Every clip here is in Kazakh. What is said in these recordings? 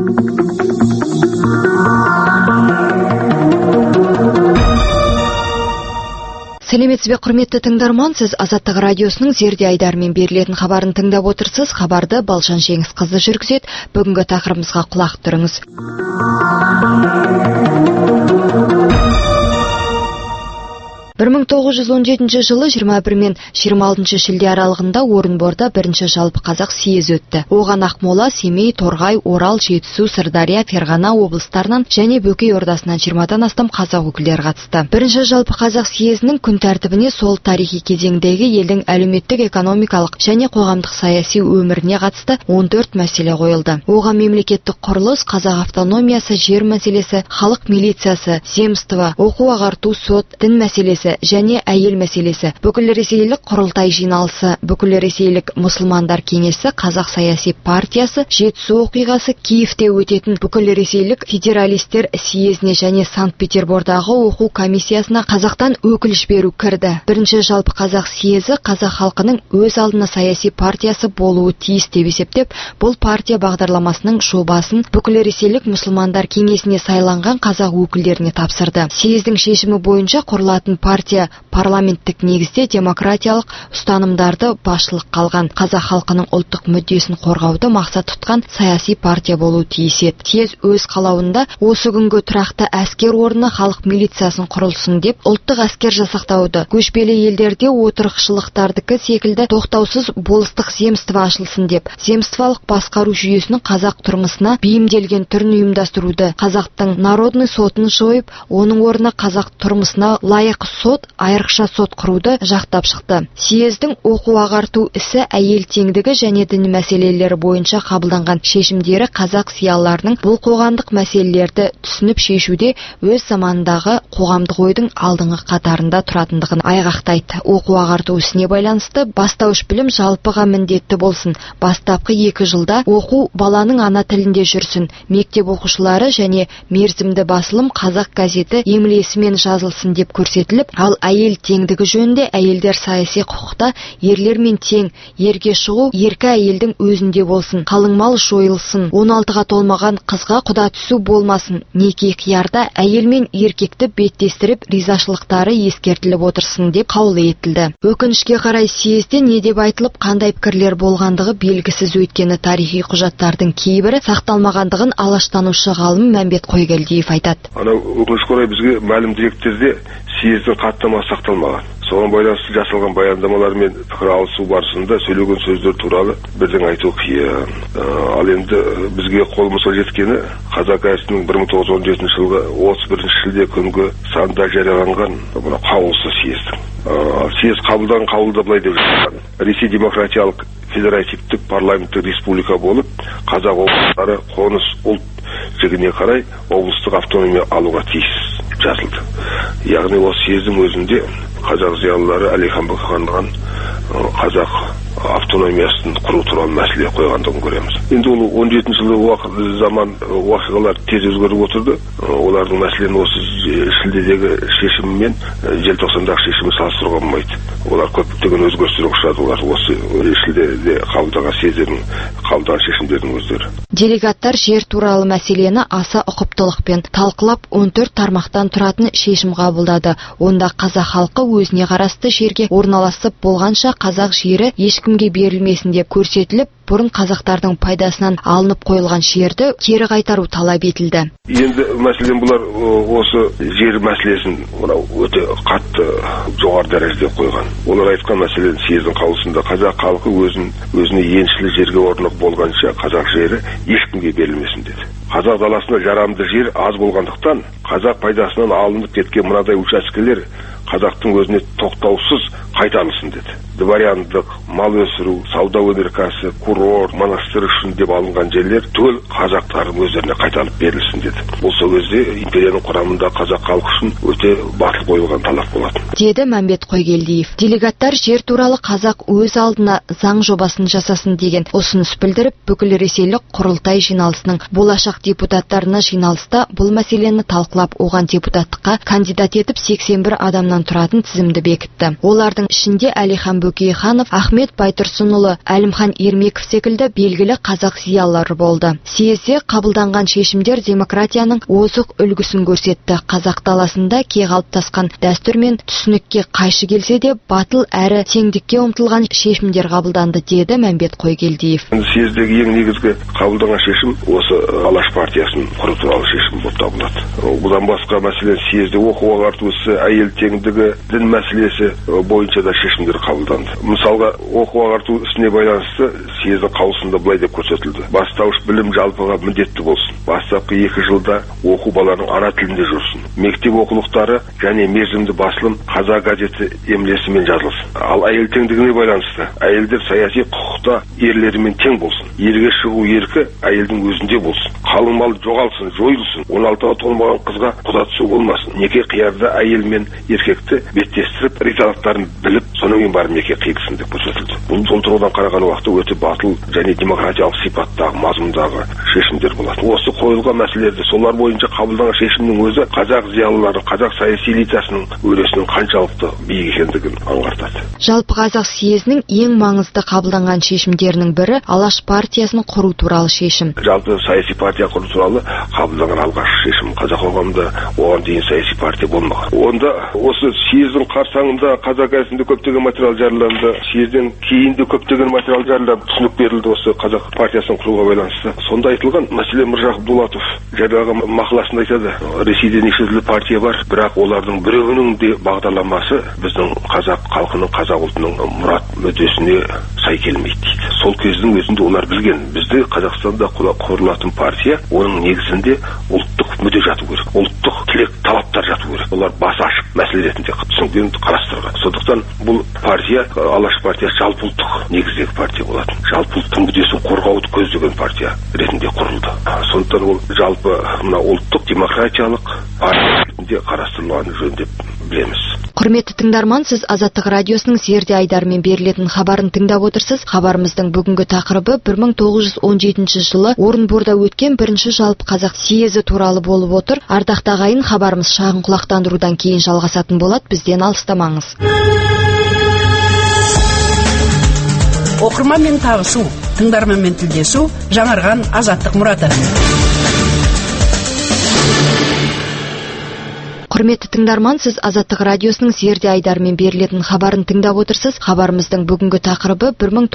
Сәлеметсіз бе, құрметті тыңдарман, сіз Азаттық радиосының Зерде Айдарымен берілетін хабарын тыңдап отырсыз. Хабарды Балжан Жеңісқызы жүргізеді. Бүгінгі тақырыбымызға құлақ түріңіз. 1917 жылы 21 мен 26 шілде аралығында Орынборда бірінші жалпы қазақ съезі өтті. Оған Ақмола, Семей, Торғай, Орал, Жетісу, Сырдария, Ферғана облыстарынан және Бөкей Ордасынан 20-дан астам қазақ өкілдері қатысты. Бірінші жалпы қазақ съезінің күн тәртібіне сол тарихи кезеңдегі елдің әлеуметтік, экономикалық және қоғамдық саяси өміріне қатысты 14 мәселе қойылды. Оған мемлекеттік құрылыс, қазақ автономиясы, жер мәселесі, халық милициясы, земство, оқу-ағарту, сот, дін мәселесі және әйел мәселесі, бүкілресейлік құрылтай жиналысы, бүкілресейлік мұсылмандар кеңесі, қазақ саяси партиясы, Жетісу оқиғасы, Киевте өтетін бүкілресейлік федералистер съезіне және Санкт-Петербордағы оқу комиссиясына қазақтан өкіл жіберу кірді. Бірінші жалпы қазақ съезі қазақ халқының өз алдына саяси партиясы болуы тиіс деп есептеп, бұл партия бағдарламасының жобасын бүкілресейлік мұсылмандар кеңесіне сайланған қазақ өкілдеріне тапсырды. Съездің шешімі бойынша құрылатын партия парламенттік негізде демократиялық ұстанымдарды басшылық қалған, қазақ халқының ұлттық мүддесін қорғауды мақсат тұтқан саяси партия болуы тиіс еді. Съез өз қалауында осы күнгі тұрақты әскер орны халық милициясын құрылсын деп, ұлттық әскер жасақтауды, көшпелі елдерде отырықшылықтардікі секілді тоқтаусыз болыстық земство ашылсын деп, земстволық басқару жүйесінің қазақ тұрмысына бейімделген түрін ұйымдастыруды, қазақтың народный сотын жойып, оның орнына қазақ тұрмысына лайық сот, айрықша сот құруды жақтап шықты. Съездің оқу-ағарту ісі, әйел теңдігі және дін мәселелері бойынша қабылданған шешімдері қазақ зиялыларының бұл қоғамдық мәселелерді түсініп шешуде өз заманындағы қоғамдық ойдың алдыңғы қатарында тұратындығын айғақтайды. Оқу-ағарту ісіне байланысты бастауыш білім жалпыға міндетті болсын. Бастапқы 2 жылда оқу баланың ана тілінде жүрсін. Мектеп оқушылары және мерзімді басылым қазақ газеті емлесімен жазылсын деп көрсетіліп, ал әйел теңдігі жөнінде әйелдер саяси құқықта ерлермен тең, ерге шығу еркі әйелдің өзінде болсын, қалың мал жойылсын, 16-ға толмаған қызға құда түсу болмасын, неке қиярда әйел мен еркекті беттестіріп ризашылықтары ескертіліп отырсын деп қаулы етілді. Өкінішке қарай съезде не деп айтылып, қандай пікірлер болғандығы белгісіз, өйткені тарихи құжаттардың кейбірі сақталмағандығын алаштанушы ғалым Мәмбет Қойгелдиев айтады. Өкінішке орай бізге мәлім деректерде съездің хаттамасы сақталмаған. Соған байланысты жасалған баяндамалар мен пікір алысу барысында сөйлеген сөздер туралы бірден айту қиын. Ал енді бізге қолымызға жеткені қазақ газетінің 1917 жылғы 31 шілде күнгі санда жарияланған қаулысы съездің. Съез қабылдаған қаулыда былай деп жазылған: Ресей демократиялық федеративтік парламенттік республика болып, қазақ облыстары қоныс ұлт жігіне қарай облыстық автономия алуға тиіс жазылды. Яғни осы съездің өзінде қазақ зиялылары Әлихан Бөкейханның қазақ автономиясын құру туралы мәселе қойғандығын көреміз. Енді ол 17 жылы заман уақиғалар тез өзгеріп отырды. Олардың мәселені осы шілдедегі шешімі мен желтоқсандағы шешімі салыстыруға болмайды. Олар көптеген өзгерістерге ұшырады. Олар осы шілдеде қабылданған съездердің қабылдаған шешімдердің өздері. Делегаттар жер туралы мәселені аса ұқыптылықпен талқылап 14 тармақтан тұратын шешім қабылдады. Онда қазақ халқы өзіне қарасты жерге орналасып болғанша қазақ жері ешкімге берілмесін деп көрсетіліп, бұрын қазақтардың пайдасынан алынып қойылған жерді кері қайтару талап етілді. Енді мәселен бұлар осы жер мәселесін өте қатты жоғары дәрежеде қойған. Олар айтқан мәселен съездің қаулысында қазақ халқы өзіне еншілі жерге орнық болғанша қазақ жері ешкімге берілмесін деді. Қазақ даласында жарамды жер аз болғандықтан қазақ пайдасынан алынып кеткен мынадай учаскелер қазақтың өзіне тоқтаусыз қайтарылсын деді. Дворяндық, мал өсіру, сауда өнеркәсібі, курорт, монастырь үшін деп алынған жерлер түгел қазақтардың өздеріне қайтарылып берілсін деді. Бұл сол кезде империяның құрамында қазақ халқы үшін өте батыл қойылған талап болатын. Деді Мәмбет Қойгелдиев. Делегаттар жер туралы қазақ өз алдына заң жобасын жасасын деген ұсыныс білдіріп, бүкілресейлік құрылтай жиналысының болашақ депутаттарына жиналыста бұл мәселені талқылап, оған депутаттыққа кандидат етіп 81 адамнан тұратын тізімді бекітті. Олардың ішінде Әлихан Бөкейханов, Ахмет Байтұрсынұлы, Әлімхан Ермеков секілді белгілі қазақ зиялылары болды. Съезде қабылданған шешімдер демократияның озық үлгісін көрсетті. Қазақ даласында кей қалыптасқан дәстүр мен түсінікке қайшы келсе де, батыл әрі теңдікке ұмтылған шешімдер қабылданды, деді Мәмбет Қойгелдиев. Съездегі ең негізгі қабылданған шешім осы Алаш партиясын құру туралы шешім болып табылады. Бұдан басқа мәселен съезде оқу ағарту ісі, әйел теңдігі, дін мәселесі бойынша да шешімдер қабылданды. Мысалға, оқу ағарту ісіне байланысты съездің қаулысында былай деп көрсетілді: бастауыш білім жалпыға міндетті болсын. Бастапқы 2 жылда оқу баланың ана тілінде жүрсін. Мектеп оқулықтары және мерзімді басылым қазақ газеті емлесімен жазылсын. Ал әйел теңдігіне байланысты әйелдер саяси құқықта ерлерімен тең болсын. Ерге шығу еркі әйелдің өзінде болсын. Қалың мал жоғалсын, жойылсын. 16-ға толмаған қызға құда түсу болмасын. Неке қиярда әйел мен еркекті беттестіріп, ризалықтарын біліп, сонымен барып неке қиылсын деп көрсетілді. Бұл сол тұрғыдан қараған уақытта өте батыл және демократиялық сипаттағы, мазмұндағы шешімдер болады. Осы қойылған мәселелерді солар бойынша қабылданған шешімнің өзі қазақ зиялылары, қазақ саяси элитасының өресінің қаншалықты биік екендігін аңғартады. Жалпы қазақ съезінің ең маңызды қабылданған шешімдерінің бірі Алаш партиясын құру туралы шешім. Жалпы саяси партия құру туралы қабылданған алғашқы шешім. Қазақ қоғамында оған дейін саяси партия болмаған. Онда осы съездің қарсаңында қазақ газетінде көптеген материал жарияланды. Съезден кейін де көптеген материал жарияланып, түсінік берілді осы қазақ партиясын құруға байланысты. Сонда айтылған, мәселен Мыржақып Дулатов жариялаған мақаласында айтады: Ресейде неше түрлі партия бар, бірақ олардың біреуінің де бағдарламасы біздің қазақ халқының, қазақ ұлтының мұрат мүддесіне сай келмейді дейді. Сол кездің өзінде олар білген, бізде Қазақстанда құрылатын партия, оның негізінде ұлттық мүдде жату керек, ұлттық тілек, талаптар жату керек. Олар бас ашып мәселе ретінде түсінген, қарастырған. Сондықтан бұл партия, Алаш партиясы жалпы ұлттық негіздегі партия болатын. Жалпы ұлттың мүддесін қорғауды көздеген партия ретінде құрылды. Сондықтан ол жалпы мына ұлттық демократиялық партия ретінде қарастырылғаны жөн деп білеміз. Құрметті тыңдарман, сіз Азаттық радиосының Зерде Айдармен берілетін хабарын тыңдап отырсыз. Хабарымыздың бүгінгі тақырыбы 1917 жылы Орынборда өткен бірінші жалпы қазақ съезі туралы болып отыр. Ардақты ағайын, хабарымыз шағын құлақтандырудан кейін жалғасатын болады. Бізден алыстамаңыз. Оқырманмен табысу, тыңдарманмен тілдесу, жаңарған азаттық мұраты. Құрметті тыңдарман, сіз Азаттық радиосының Зерде Айдармен берілетін хабарын тыңдап отырсыз. Хабарымыздың бүгінгі тақырыбы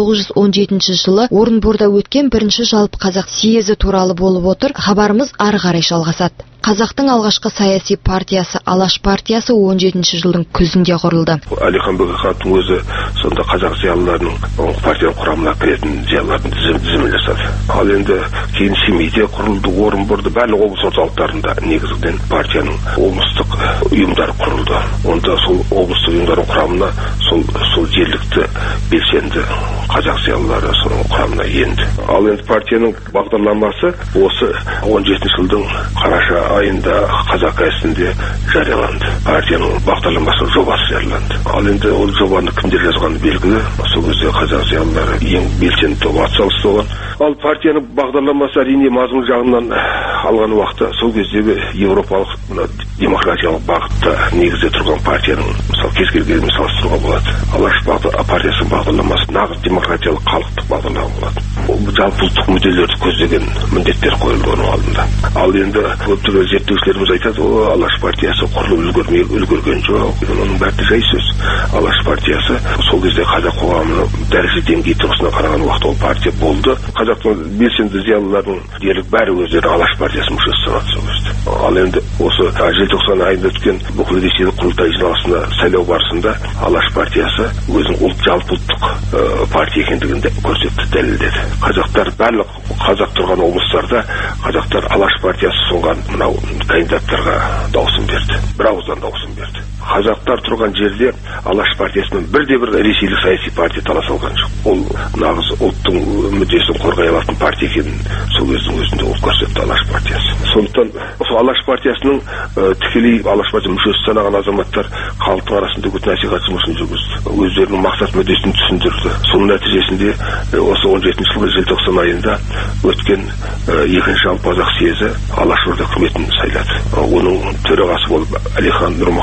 1917 жылы Орынборда өткен бірінші жалпы қазақ съезі туралы болып отыр. Хабарымыз ары қарай жалғасады. Қазақтың алғашқы саяси партиясы Алаш партиясы 17 жылдың күзінде құрылды. Әлихан Бөкейхановтың өзі сонда қазақ зиялыларының партияның құрамына кіретін зиялылардың тізімін жасады. Ал енді кейін Семейде құрылды, Орынборда, барлық облыс орталықтарында негізінен партияның облыстық ұйымдары құрылды. Онда сол облыстық ұйымдардың құрамына сол жергілікті белсенді қазақ зиялылары соның құрамына енді. Ал енді партияның бағдарламасы осы 17 жылдың қараша айында қазақ газетінде жарияланды. Партияның бағдарламасы жобасы жарияланды. Ал енді ол жобаны кімдер жазғаны белгілі. Сол кезде қазақ зиялылары ең белсенді топ атсалысты оған. Ал партияның бағдарламасы әрине мазмұн жағынан алған уақытта сол кездегі европалық демократиялық бағытта негізде тұрған партияның мысалы кез келгенін салыстыруға болады. Алаш партиясының бағдарламасы нағыз демократиялық халықтық бағдарлама болады. Ол жалпы ұлттық мүдделерді көздеген міндеттер қойылды оның алдында. Ал енді көптеген зерттеушілеріміз айтады, Алаш партиясы құрылып үлгерген жоқ. Оның бәрі жай сөз. Алаш партиясы сол кезде қазақ қоғамының дәреже деңгейі тұрғысынан қараған уақытта ол партия болды. Қазақтың белсенді зиялыларының дерлік бәрі өздері Алаш партиясының мүшесі санады сол кезде. Ал енді осы желтоқсан айында өткен бүкіл ресейлік құрылтай жиналысына сайлау барысында Алаш партиясы өзінің жалпы ұлттық партия екендігін көрсетті, дәлелдеді. Қазақтар барлық қазақ тұрған облыстарда қазақтар Алаш партиясы ұсынған мынау кандидаттарға дауысын берді. Бір ауыздан дауысын берді. Қазақтар тұрған жерде Алаш партиясымен бірде-бір ресейлік саяси партия таласа алған жоқ. Ол нағыз ұлттың мүддесін қорғай алатын партия екенін сол кездің өзінде ол көрсетті Алаш партиясы. Сондықтан осы Алаш партиясының тікелей Алаш партия мүшесі санаған азаматтар халықтың арасында үгіт насихат жұмысын жүргізді. Өздерінің мақсат мүддесін түсіндірді. Соның нәтижесінде осы 17 жылғы желтоқсан айында өткен екінші жалпы қазақ съезі Алашорда үкіметін сайлады. Оның төрағасы болып Әлихан Нұрмұхамедұлы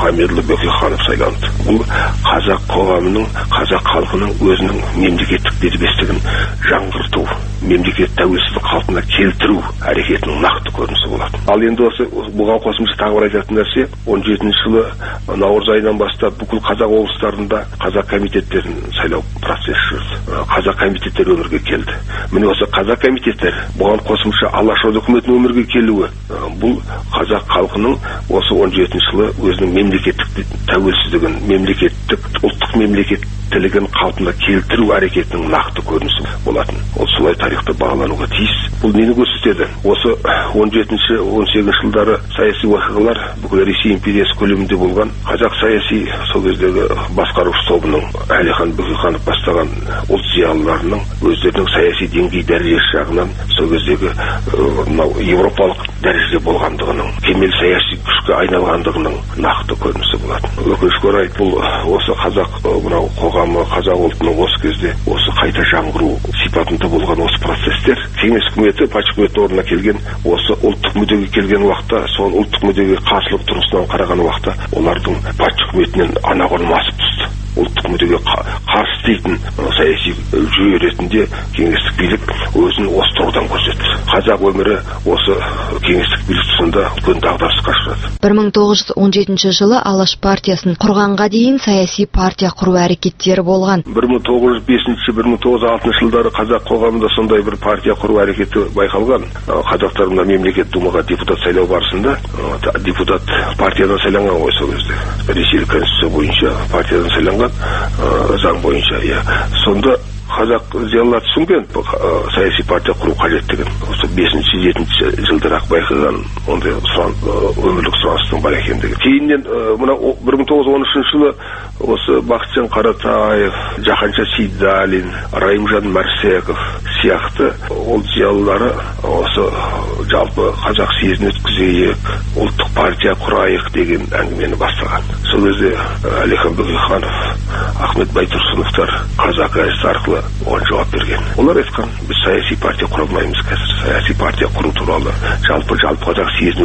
Бөкейханов сайланды. Бұл қазақ қоғамының, қазақ халқының өзінің мемлекеттік дербестігін жаңғырту, мемлекет тәуелсіздік қалпына келтіру әрекетінің нақты көрінісі болады. Ал енді осы бұған қосымша тағы бір айтатын нәрсе, 17 жылы наурыз айынан бастап бүкіл қазақ облыстарында қазақ комитеттерін сайлау процесі жүрді. Қазақ комитеттері өмірге келді. Міне осы қазақ комитеттері бұған қосымша Алашорда үкіметінің өмірге келуі, бұл қазақ халқының осы 17 жылы өзінің мемлекеттік тәуелсіздігін, ұлттық мемлекеттілігін қалпына келтіру әрекетінің нақты көрінісі болатын. Ол солай тарихта бағалануға тиіс. Бұл нені көрсетеді? Осы 17-18 жылдары саяси уақиғалар бүкіл Ресей империясы көлемінде болған. Қазақ саяси сол кездегі басқарушы тобының Әлихан Бөкейханов бастаған ұлт зиялыларының өздерінің саяси деңгей дәрежесі жағынан сол кездегі европалық дәрежеде болғандығының, кемел саяси күшке айналғандығының нақты көрінісі болатын. Өкінішке орай бұл осы қазақ қоғамы, қазақ ұлтының осы кезде осы қайта жаңғыру сипатында болған осы процесстер кеңес үкіметі, патша үкіметінің орнына келген осы ұлттық мүддеге келген уақытта, сол ұлттық мүддеге қарсылық тұрғысынан қараған уақытта олардың патша үкіметінен анағұрлым асып түсті. Ұлттық мүддеге қарсы дейтін саяси жүйе ретінде кеңестік билік өзін осы тұрғыдан көрсетті. Қазақ өмірі осы кеңестік билік тұсында үлкен дағдарысқа ұшырады. 1917 жылы Алаш партиясын құрғанға дейін саяси партия құру әрекеттері болған. 1905-1906 жылдары қазақ қоғамында сондай бір партия құру әрекеті байқалған. Қазақтар мына мемлекет думаға депутат сайлау барысында депутат партиядан сайланған ғой сол кезде. Ресейлік конституция бойынша партиядан сайланған. Заң бойынша, сонда қазақ зиялылар түсінген саяси партия құру қажеттігін. Осы 5-7 жылдарақ байқаған ондай өмірлік сұраныстың бар екендігі. Кейіннен мына 1913 жылы осы Бақытжан Қаратаев, Жаһанша Сейдалин, Райымжан Марсеков сияқты ол зиялылары осы жалпы қазақ съезін өткізейік, ұлттық партия құрайық деген әңгімені бастаған. Сол кезде Әлихан Бөкейханов, Ахмет Байтұрсыновтар қазақ газеті арқылы оған жауап берген. Олар айтқан, біз саяси партия құра алмаймыз қазір. Саяси партия құру туралы, жалпы қазақ съезін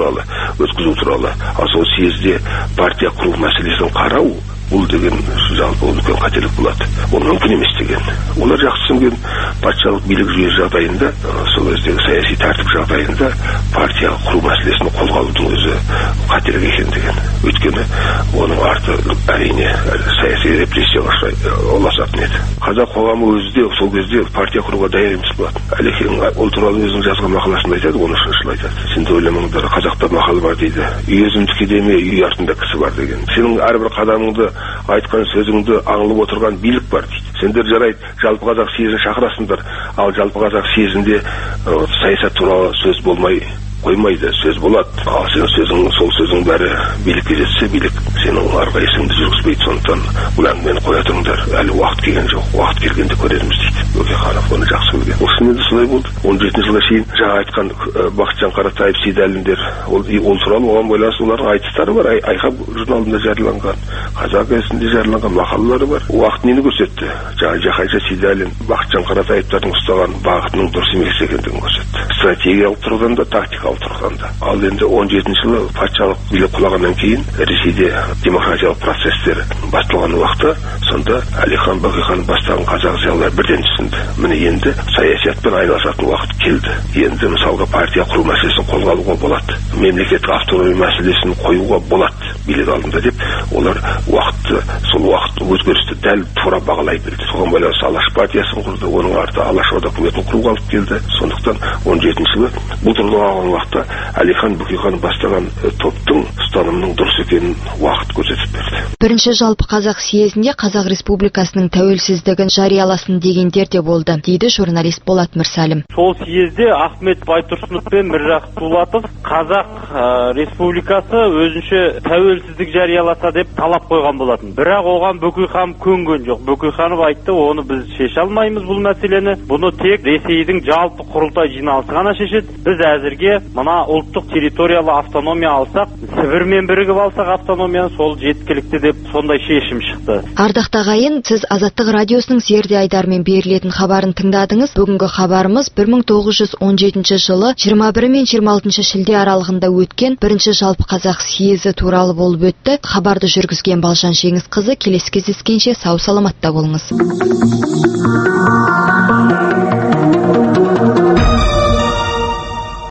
өткізу туралы, ал сол съезде партия құру мәселесін қарау, бұл деген жалпы үлкен қателік болады. Ол мүмкін емес деген. Олар жақсы түсінген патшалық билік жүйесі жағдайында, сол кездегі саяси тәртіп жағдайында партия құру мәселесін қолға алудың өзі қателік екендігін. Өйткені оның арты әрине саяси репрессияға ұласатын еді. Қазақ қоғамы өзі де сол кезде партия құруға даяр емес болатын. Әлекең ол туралы өзінің жазған мақаласында айтады, 13 жылы айтады. Сен де ойламаңдар, қазақта мақал бар дейді. Үй өзімдікі деме, үй артында кісі бар деген. Сенің әрбір қадамыңды, айтқан сөзіңді аңылып отырған билік бар дейді. Сендер жарайды, жалпы қазақ съезін шақырасыңдар, ал жалпы қазақ съезінде саясат туралы сөз болмай қоймайды, сөз болады. Ал сен сол сөзің бәрі билікке жетсе, билік сенің әрқайсыңды жүргізбейді. Сондықтан бұл әңгімені қоя тұрыңдар, әлі уақыт келген жоқ, уақыт келгенде көрерміз дейді. Бөкейханов оны жақсы білген. Ол шынымен де солай болды. 17 жылға шейін жаңа айтқан Бақытжан Қаратаев, Сейдалиндер, ол туралы оған байланысты олардың айтыстары бар, Айқап журналында жарияланған, Қазақ газетінде жарияланған мақалалары бар. Уақыт нені көрсетті? Жаңа Жаһанша Сейдалин, Бақытжан Қаратаевтардың ұстаған бағытының дұрыс емес екендігін көрсетті. Стратегиялық тұрғыдан да, тактикалық тұрғыдан да. Ал енді 17 жылы патшалық билік құлағаннан кейін Ресейде демократиялық процесстер басталған уақытта, сонда Әлихан Бөкейханов бастаған қазақ зиялылар бірден түсінді. Міне енді саясатпен айналысатын уақыт келді. Енді мысалға партия құру мәселесін қолға алуға болады. Мемлекеттік автономия мәселесін қоюға болады билік алдында деп, олар сол уақытты өзгерісті дәл тура бағалай білді. Соған байланысты Алаш партиясын құрды, оның арты Алашорда үкіметін құруға алып келді. Сондықтан 17 жылы бұл тұрғыдан алған уақытта Әлихан Бөкейханов бастаған топтың ұстанымының дұрыс екенін уақыт көрсетіп берді. Бірінші жалпы қазақ съезінде Қазақ Республикасының тәуелсіздігін жарияласын дегендер де болды, дейді журналист Болат Мырсалим. Сол съезде Ахмет Байтұрсынов пен Міржақып Дулатов Қазақ Республикасы өзінше тәуелсіздік жарияласа деп талап қойған болатын. Бірақ оған Бөкейханов көнген жоқ. Бөкейханов айтты, оны біз шеше алмаймыз бұл мәселені. Бұны тек Ресейдің жалпы құрылтай жиналысы ғана шешеді. Біз әзірге мына ұлттық территориялы автономия алсақ, Сібірмен бірігіп алсақ автономияны, сол жеткілікті деп сондай шешім шықты. Ардақты ағайын, сіз Азаттық радиосының Зерде Айдармен берілетін хабарын тыңдадыңыз. Бүгінгі хабарымыз 1917 жылы 21 мен 26 шілде аралығында өткен бірінші жалпы қазақ съезі туралы болды. болып өтті. Хабарды жүргізген Балжан Жеңісқызы. Келесі кездескенше сау саламатта болыңыз.